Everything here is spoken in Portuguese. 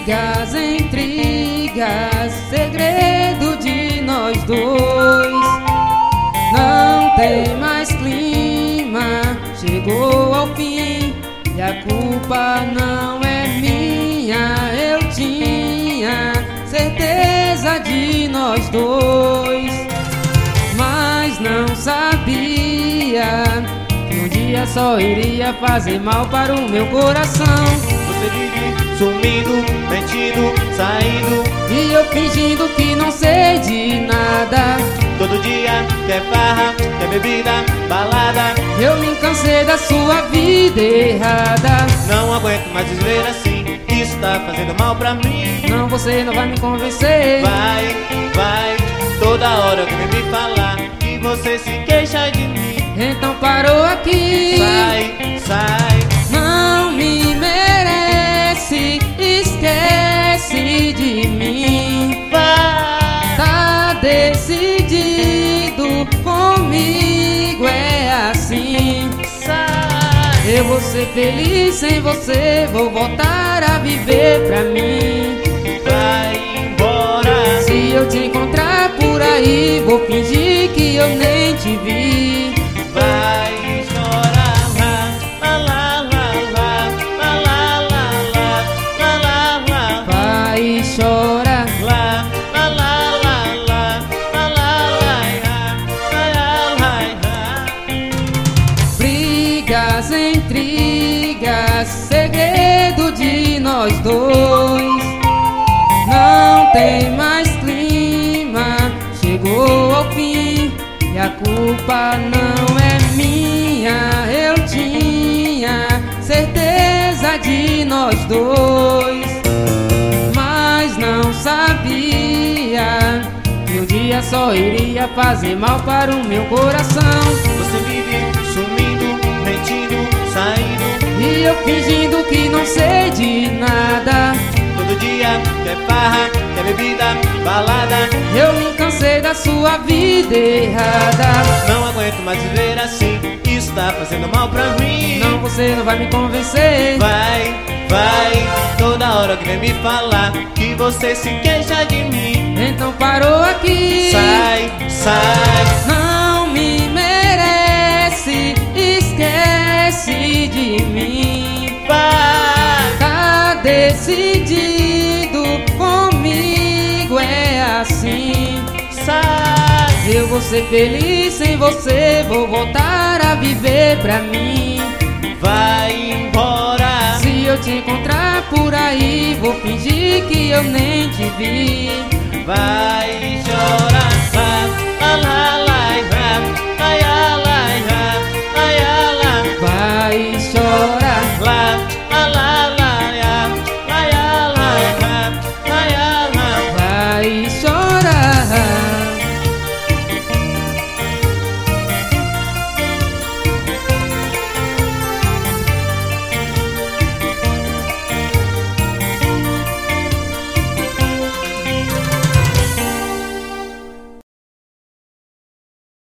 brigas, intrigas, segredo de nós dois. Não tem mais clima, chegou ao fim e a culpa não é minha. Eu tinha certeza de nós dois, mas não sabia que um dia só iria fazer mal para o meu coração. Você vive sumindo, mentindo, saindo, e eu fingindo que não sei de nada. todo dia quer farra, quer bebida, balada. Eu me cansei da sua vida errada. Não aguento mais viver assim, isso tá fazendo mal pra mim. Não, você não vai me convencer. Vai, vai, toda hora que vem me falar que você se queixa de mim. Então parou aqui. Sai, sai, Não me merece, esquece de mim. vai. Tá decidido, comigo é assim. Sai, Eu vou ser feliz sem você, vou voltar a viver pra mim. vai embora. Se eu te encontrar por aí, vou fingir que eu nem te vi. Vai chorar, lá, lá, lá, lá, lá, lá, lá, lá, lá, lá, Vai chorar, lá, lá, lá, lá, lá, lá, lá, lá, lá. brigas, intrigas, segredo de nós dois. Não tem mais clima, chegou ao fim e a culpa não é minha. Eu tinha certeza de nós dois, mas não sabia que um dia só iria fazer mal para o meu coração. Você vive sumindo, mentindo, saindo, E eu fingindo que não sei de nada. todo dia quer farra, quer bebida, balada. Eu me cansei da sua vida errada. Não aguento mais viver assim, isso tá fazendo mal pra mim. Não, você não vai me convencer. Vai, vai, toda hora que vem me falar que você se queixa de mim. Então parou aqui. Sai, sai, Não me merece, esquece de mim. vai. Tá decidido, comigo é assim. Sai, Eu vou ser feliz sem você, vou voltar a viver pra mim. vai embora. Se eu te encontrar por aí, vou fingir que eu nem te vi. Vai chorar, lá, lá, lá, lá, lá, lá, lá, lá, lá, lá. Vai chorar.